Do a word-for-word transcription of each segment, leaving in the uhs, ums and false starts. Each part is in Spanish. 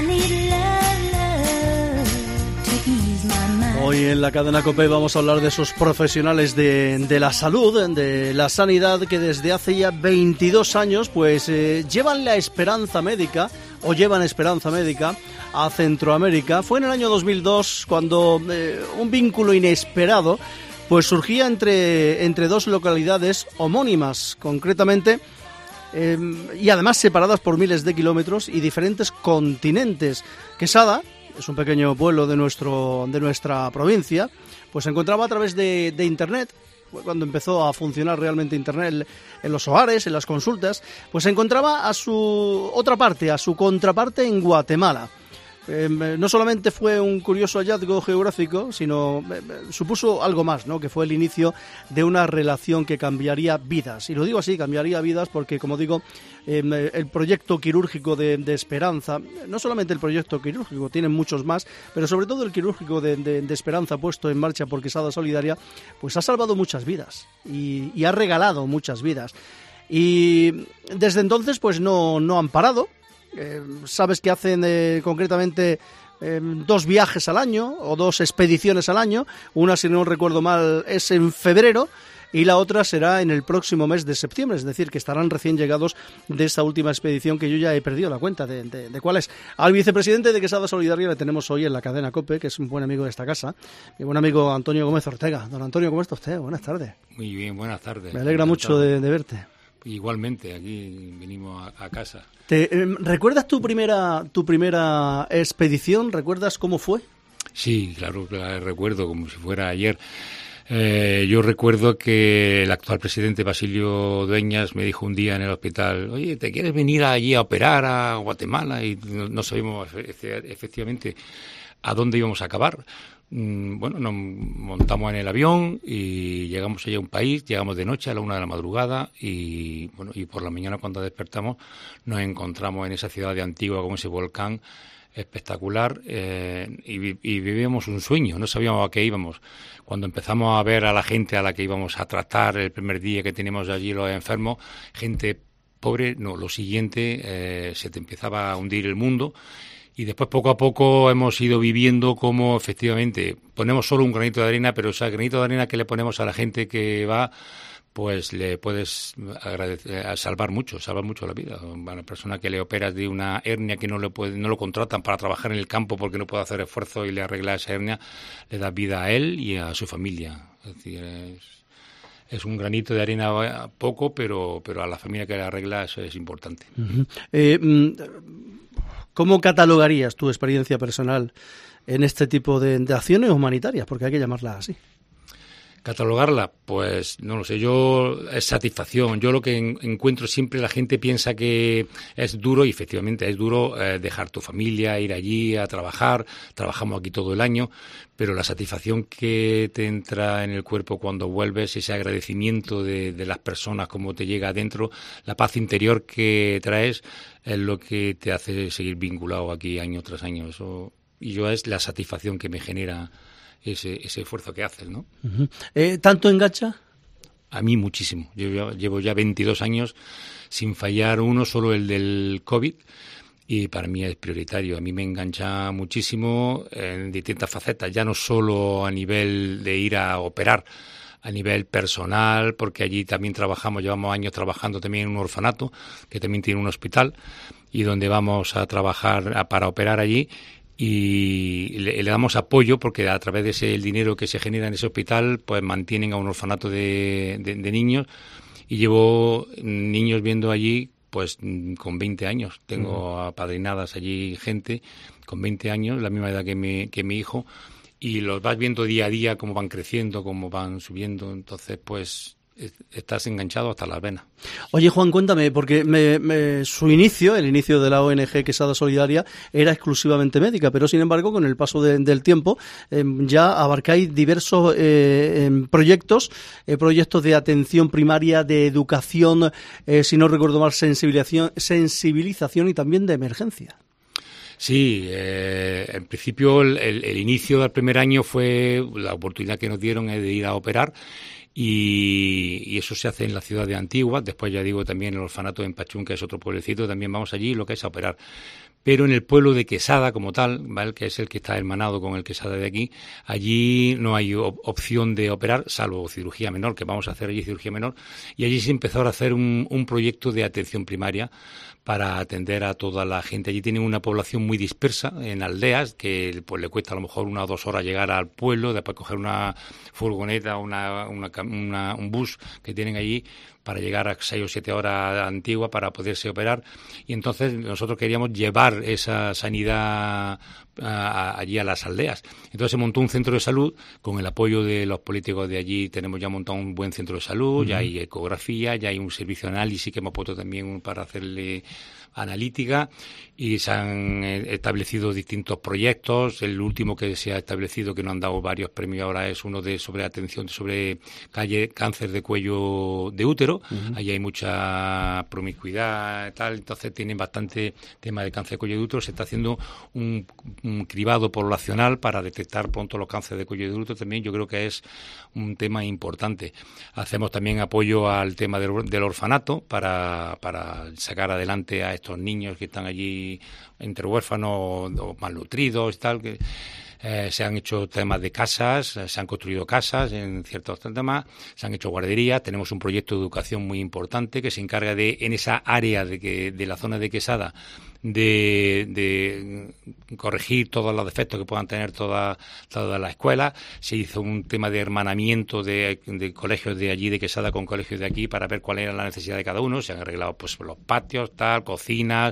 Hoy en la cadena COPE vamos a hablar de esos profesionales de, de la salud, de la sanidad, que desde hace ya veintidós años pues eh, llevan la esperanza médica o llevan esperanza médica a Centroamérica. Fue en el año dos mil dos cuando eh, un vínculo inesperado pues surgía entre, entre dos localidades homónimas, concretamente, eh, y además separadas por miles de kilómetros y diferentes continentes. Quesada es un pequeño pueblo de nuestro de nuestra provincia, pues se encontraba a través de, de Internet. Fue cuando empezó a funcionar realmente Internet en los hogares, en las consultas, pues se encontraba a su otra parte, a su contraparte en Guatemala. Eh, no solamente fue un curioso hallazgo geográfico, sino eh, supuso algo más, ¿no? Que fue el inicio de una relación que cambiaría vidas. Y lo digo así, cambiaría vidas porque, como digo, eh, el proyecto quirúrgico de, de Esperanza, no solamente el proyecto quirúrgico, tienen muchos más, pero sobre todo el quirúrgico de, de, de Esperanza puesto en marcha por Quesada Solidaria, pues ha salvado muchas vidas y, y ha regalado muchas vidas. Y desde entonces pues no, no han parado. Eh, sabes que hacen eh, concretamente eh, dos viajes al año o dos expediciones al año. Una, si no recuerdo mal, es en febrero y la otra será en el próximo mes de septiembre, es decir, que estarán recién llegados de esta última expedición, que yo ya he perdido la cuenta de, de, de cuál es. Al vicepresidente de Quesada Solidaria le tenemos hoy en la cadena COPE, que es un buen amigo de esta casa, mi buen amigo Antonio Gómez Ortega. Don Antonio, ¿cómo está usted? Buenas tardes. Muy bien, buenas tardes. Me alegra mucho de, de verte. Igualmente, aquí venimos a, a casa. ¿Te, eh, ¿Recuerdas tu primera tu primera expedición? ¿Recuerdas cómo fue? Sí, claro, claro, recuerdo como si fuera ayer. Eh, yo recuerdo que el actual presidente Basilio Dueñas me dijo un día en el hospital: oye, ¿te quieres venir allí a operar a Guatemala? Y no, no sabíamos efectivamente a dónde íbamos a acabar. Bueno, nos montamos en el avión y llegamos allá a un país, llegamos de noche a la una de la madrugada y bueno, y por la mañana cuando despertamos nos encontramos en esa ciudad de Antigua con ese volcán espectacular eh, y, y vivíamos un sueño, no sabíamos a qué íbamos. Cuando empezamos a ver a la gente a la que íbamos a tratar el primer día que teníamos allí los enfermos, gente pobre, no, lo siguiente, eh, se te empezaba a hundir el mundo. Y después, poco a poco, hemos ido viviendo como, efectivamente, ponemos solo un granito de arena, pero ese granito de arena que le ponemos a la gente que va, pues le puedes agradecer, salvar mucho, salvar mucho la vida. A una persona que le operas de una hernia que no le puede, no lo contratan para trabajar en el campo porque no puede hacer esfuerzo y le arregla esa hernia, le da vida a él y a su familia. Es decir, es, es un granito de arena poco, pero, pero a la familia que le arregla eso es importante. Uh-huh. Eh, mm, ¿Cómo catalogarías tu experiencia personal en este tipo de, de acciones humanitarias? Porque hay que llamarlas así. Catalogarla, pues no lo sé, yo es satisfacción. Yo lo que en, encuentro siempre, la gente piensa que es duro y efectivamente es duro eh, dejar tu familia, ir allí a trabajar, trabajamos aquí todo el año, pero la satisfacción que te entra en el cuerpo cuando vuelves, ese agradecimiento de, de las personas, cómo te llega adentro, la paz interior que traes, es lo que te hace seguir vinculado aquí año tras año. Eso, y yo es la satisfacción que me genera ese, ese esfuerzo que haces, ¿no? Uh-huh. Eh, ¿Tanto engancha? A mí muchísimo. Yo llevo ya veintidós años sin fallar uno, solo el del COVID, y para mí es prioritario. A mí me engancha muchísimo en distintas facetas, ya no solo a nivel de ir a operar, a nivel personal, porque allí también trabajamos, llevamos años trabajando también en un orfanato, que también tiene un hospital, y donde vamos a trabajar para operar allí, y le, le damos apoyo porque a través de ese el dinero que se genera en ese hospital pues mantienen a un orfanato de, de, de niños, y llevo niños viendo allí pues con veinte años. Tengo uh-huh. apadrinadas allí gente con veinte años, la misma edad que mi, que mi hijo, y los vas viendo día a día cómo van creciendo, cómo van subiendo. Entonces pues estás enganchado hasta las venas. Oye, Juan, cuéntame, porque me, me, su inicio, el inicio de la O N G Quesada Solidaria, era exclusivamente médica, pero sin embargo, con el paso de, del tiempo, eh, ya abarcáis diversos eh, proyectos, eh, proyectos de atención primaria, de educación, eh, si no recuerdo mal, sensibilización, sensibilización y también de emergencia. Sí, eh, en principio el, el, el inicio del primer año fue la oportunidad que nos dieron de ir a operar. y, y eso se hace en la ciudad de Antigua. Después, ya digo, también el orfanato en Pachún, que es otro pueblecito, también vamos allí, lo que es a operar. Pero en el pueblo de Quesada, como tal, ¿vale?, que es el que está hermanado con el Quesada de aquí, allí no hay op- opción de operar, salvo cirugía menor, que vamos a hacer allí cirugía menor, y allí se empezó a hacer un, un proyecto de atención primaria para atender a toda la gente. Allí tienen una población muy dispersa en aldeas, que pues le cuesta a lo mejor una o dos horas llegar al pueblo, después coger una furgoneta, una, una, una, un bus que tienen allí para llegar a seis o siete horas a Antigua para poderse operar. Y entonces nosotros queríamos llevar esa sanidad a, a, allí a las aldeas. Entonces se montó un centro de salud con el apoyo de los políticos de allí. Tenemos ya montado un buen centro de salud, uh-huh. ya hay ecografía, ya hay un servicio de análisis que hemos puesto también para hacerle analítica, y se han establecido distintos proyectos. El último que se ha establecido, que nos han dado varios premios ahora, es uno de sobre atención sobre calle, cáncer de cuello de útero. Uh-huh. Allí hay mucha promiscuidad y tal, entonces tienen bastante tema de cáncer de cuello de útero. Se está haciendo un, un cribado poblacional para detectar pronto los cánceres de cuello de útero también. Yo creo que es un tema importante. Hacemos también apoyo al tema del, del orfanato para, para sacar adelante a estos niños que están allí entre huérfanos o malnutridos y tal, que eh, se han hecho temas de casas, eh, se han construido casas en ciertos temas, se han hecho guarderías. Tenemos un proyecto de educación muy importante que se encarga de, en esa área de, que, de la zona de Quesada, de, de corregir todos los defectos que puedan tener todas toda las escuelas. Se hizo un tema de hermanamiento de, de colegios de allí de Quesada con colegios de aquí para ver cuál era la necesidad de cada uno. Se han arreglado pues los patios, tal, cocinas,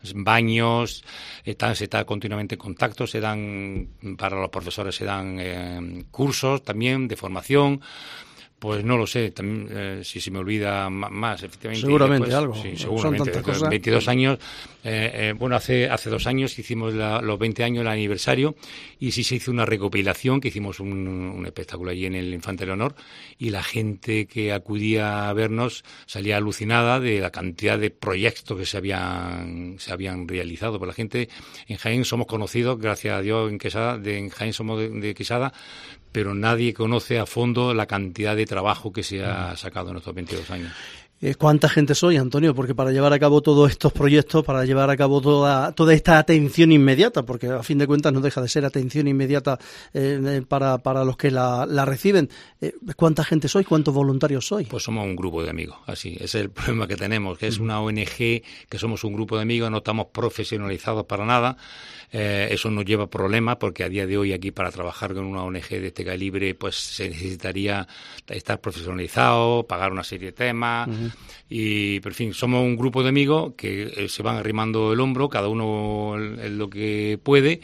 baños, están, se está continuamente en contacto, se dan, para los profesores se dan eh, cursos también de formación. Pues no lo sé, también, eh, si se me olvida más, efectivamente. Seguramente después, algo. Sí, seguramente. Son cosas. veintidós años, eh, eh, bueno, hace hace dos años hicimos la, los veinte años, el aniversario, y sí se hizo una recopilación, que hicimos un, un espectáculo allí en el Infante Leonor, y la gente que acudía a vernos salía alucinada de la cantidad de proyectos que se habían se habían realizado. Por la gente en Jaén somos conocidos, gracias a Dios, en Quesada, de, en Jaén somos de, de Quesada, pero nadie conoce a fondo la cantidad de trabajo que se ha sacado en estos veintidós años. ¿Cuánta gente soy, Antonio? Porque para llevar a cabo todos estos proyectos, para llevar a cabo toda toda esta atención inmediata, porque a fin de cuentas no deja de ser atención inmediata eh, para para los que la, la reciben, eh, ¿cuánta gente sois? ¿Cuántos voluntarios sois? Pues somos un grupo de amigos, así, ese es el problema que tenemos, que es una O N G, que somos un grupo de amigos, no estamos profesionalizados para nada. Eh, eso nos lleva problemas, porque a día de hoy aquí para trabajar con una O N G de este calibre pues se necesitaría estar profesionalizado, pagar una serie de temas. Uh-huh. Y, por fin, somos un grupo de amigos que eh, se van arrimando el hombro, cada uno en lo que puede.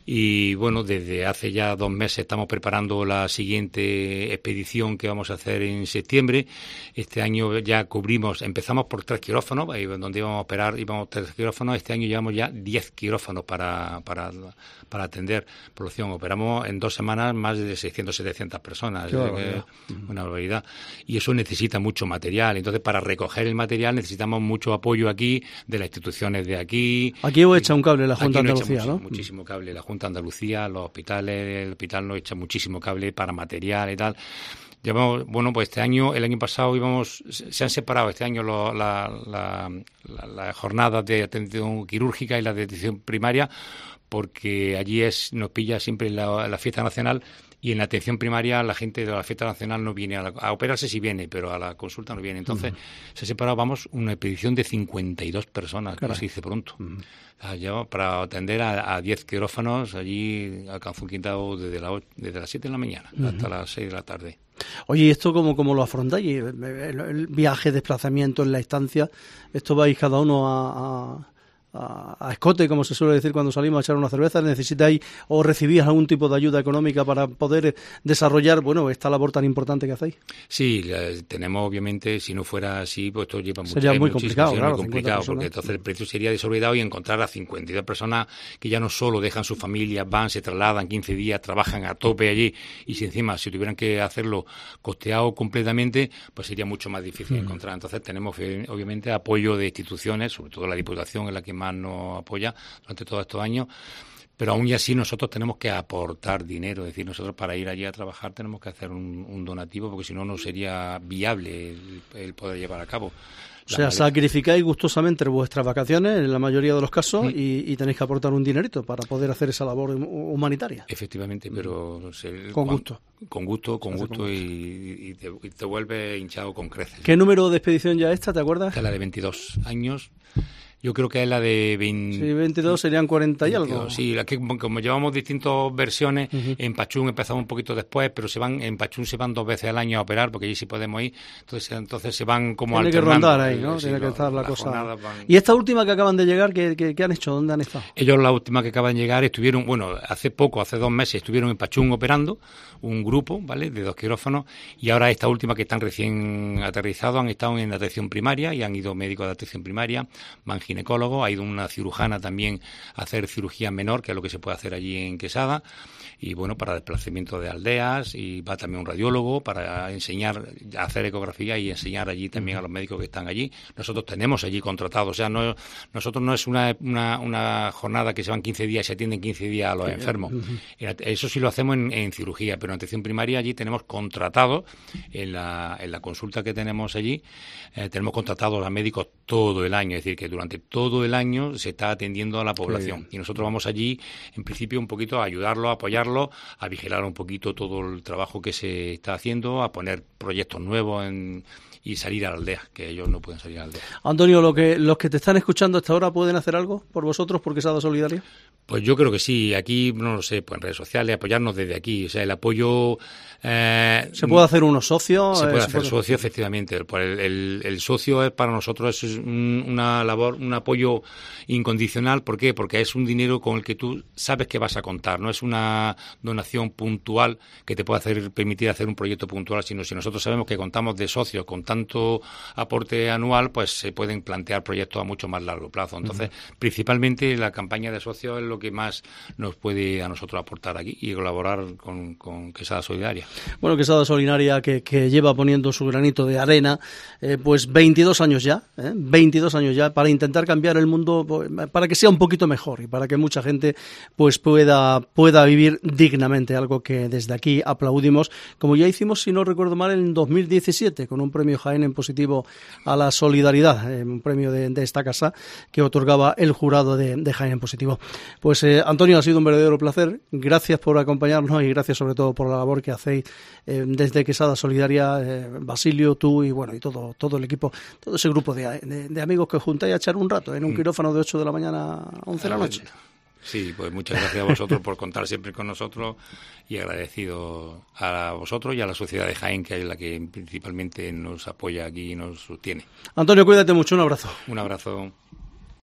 Y bueno, desde hace ya dos meses estamos preparando la siguiente expedición que vamos a hacer en septiembre. Este año ya cubrimos, empezamos por tres quirófanos, ahí donde íbamos a operar, íbamos tres quirófanos. Este año llevamos ya diez quirófanos para, para, para atender población. Operamos en dos semanas más de seiscientas, setecientas personas. Qué barbaridad. Es una barbaridad. Y eso necesita mucho material. Entonces, para recoger el material necesitamos mucho apoyo aquí, de las instituciones de aquí. Aquí os echa un cable la Junta de Andalucía, muchísimo, ¿no? Muchísimo cable la Junta de Andalucía, los hospitales, el hospital nos echa muchísimo cable para material y tal. Llevamos, bueno, pues este año, el año pasado íbamos, se han separado este año lo, la, la, la, la jornadas de atención quirúrgica y la de atención primaria, porque allí es nos pilla siempre la, la fiesta nacional. Y en la atención primaria la gente de la fiesta nacional no viene, a, la, a operarse sí viene, pero a la consulta no viene. Entonces, uh-huh. se ha separado, vamos, una expedición de cincuenta y dos personas, que se dice pronto. Uh-huh. O sea, ya para atender a, a diez quirófanos, allí alcanzó un quintado desde, la, desde las siete de la mañana uh-huh. hasta las seis de la tarde. Oye, ¿y esto cómo, cómo lo afrontáis? El, el, el viaje, desplazamiento en la estancia, ¿esto vais cada uno a... a... a escote, como se suele decir cuando salimos a echar una cerveza? ¿Necesitáis o recibís algún tipo de ayuda económica para poder desarrollar, bueno, esta labor tan importante que hacéis? Sí, tenemos, obviamente, si no fuera así, pues esto lleva mucho, sería muy complicado, sería claro, muy complicado, porque entonces el precio sería desorbitado, y encontrar a cincuenta y dos personas que ya no solo dejan sus familias, van, se trasladan quince días, trabajan a tope allí, y si encima si tuvieran que hacerlo costeado completamente, pues sería mucho más difícil mm. encontrar. Entonces tenemos, obviamente, apoyo de instituciones, sobre todo la Diputación, en la que más nos apoya durante todos estos años, Pero aún y así nosotros tenemos que aportar dinero, es decir, nosotros para ir allí a trabajar tenemos que hacer un, un donativo, porque si no, no sería viable el, el poder llevar a cabo. O sea, sacrificáis gustosamente vuestras vacaciones, en la mayoría de los casos, sí. y, y tenéis que aportar un dinerito para poder hacer esa labor humanitaria. Efectivamente, pero... No sé, con gusto. Con gusto, con gusto, con gusto. Y, y, te, y te vuelve hinchado con creces. ¿Qué número de expedición ya esta, te acuerdas? Esta es la de veintidós años. Yo creo que es la de veinte... Sí, veintidós serían cuarenta y veintidós, algo. Sí, la que, como llevamos distintas versiones, uh-huh. en Pachún empezamos un poquito después, pero se van en Pachún se van dos veces al año a operar, porque allí sí podemos ir, entonces entonces se van como Tiene alternando. Tiene que rondar ahí, ¿no? Sí, Tiene que lo, estar la cosa... Van... ¿Y esta última que acaban de llegar, ¿qué, qué, qué han hecho? ¿Dónde han estado? Ellos la última que acaban de llegar estuvieron, bueno, hace poco, hace dos meses, estuvieron en Pachún operando, un grupo, ¿vale?, de dos quirófanos, y ahora esta última que están recién aterrizados han estado en atención primaria y han ido médicos de atención primaria, van ginecólogos, ha ido un una cirujana también a hacer cirugía menor, que es lo que se puede hacer allí en Quesada, y bueno, para desplazamiento de aldeas, y va también un radiólogo para enseñar, hacer ecografía y enseñar allí también a los médicos que están allí. Nosotros tenemos allí contratados, o sea, no nosotros no es una, una, una jornada que se van quince días y se atienden quince días a los enfermos. Eso sí lo hacemos en, en cirugía, pero en atención primaria allí tenemos contratados, en la, en la consulta que tenemos allí, eh, tenemos contratados a médicos todo el año, es decir, que durante todo el año se está atendiendo a la población. Y nosotros vamos allí, en principio, un poquito a ayudarlo, a apoyarlo, a vigilar un poquito todo el trabajo que se está haciendo, a poner proyectos nuevos en, y salir a la aldea, que ellos no pueden salir a la aldea. Antonio, lo que, los que te están escuchando hasta ahora, ¿pueden hacer algo por vosotros, por Quesada Solidaria? Pues yo creo que sí. Aquí, no lo sé, pues en redes sociales, apoyarnos desde aquí. O sea, el apoyo... Eh, ¿Se puede hacer unos socios? Se puede eh, hacer se puede... socio, efectivamente. El, el, el socio es para nosotros es un, una labor, un apoyo incondicional. ¿Por qué? Porque es un dinero con el que tú sabes que vas a contar. No es una donación puntual que te pueda hacer, permitir hacer un proyecto puntual, sino si nosotros sabemos que contamos de socios con tanto aporte anual, pues se pueden plantear proyectos a mucho más largo plazo. Entonces, uh-huh. principalmente la campaña de socios es lo que más nos puede a nosotros aportar aquí y colaborar con, con Quesada Solidaria. Bueno, Quesada Solidaria que, que lleva poniendo su granito de arena, eh, pues veintidós años ya, ¿eh? veintidós años ya, para intentar cambiar el mundo, para que sea un poquito mejor y para que mucha gente pues pueda, pueda vivir dignamente, algo que desde aquí aplaudimos, como ya hicimos, si no recuerdo mal, en dos mil diecisiete, con un premio Jaén en positivo a la solidaridad, eh, un premio de, de esta casa que otorgaba el jurado de, de Jaén en positivo. Pues eh, Antonio, ha sido un verdadero placer, gracias por acompañarnos y gracias sobre todo por la labor que hacéis eh, desde Quesada Solidaria, eh, Basilio, tú y bueno y todo todo el equipo, todo ese grupo de, de, de amigos que os juntáis a echar un rato en un quirófano de ocho de la mañana a once de la noche. Sí, pues muchas gracias a vosotros por contar siempre con nosotros y agradecido a vosotros y a la sociedad de Jaén, que es la que principalmente nos apoya aquí y nos sostiene. Antonio, cuídate mucho, un abrazo. Un abrazo.